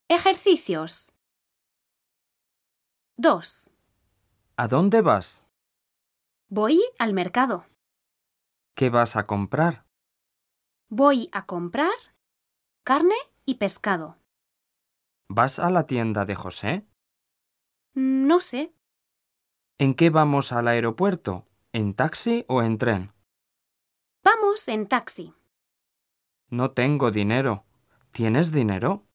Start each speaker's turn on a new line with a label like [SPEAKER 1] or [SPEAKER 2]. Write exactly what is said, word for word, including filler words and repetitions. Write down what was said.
[SPEAKER 1] Ejercicios. dos.
[SPEAKER 2] ¿A dónde vas?
[SPEAKER 1] Voy al mercado.
[SPEAKER 2] ¿Qué vas a comprar?
[SPEAKER 1] Voy a comprar carne y pescado.
[SPEAKER 2] ¿Vas a la tienda de José?
[SPEAKER 1] No sé.
[SPEAKER 2] ¿En qué vamos al aeropuerto? ¿En taxi o en tren?
[SPEAKER 1] Vamos en taxi.
[SPEAKER 2] No tengo dinero. ¿Tienes dinero?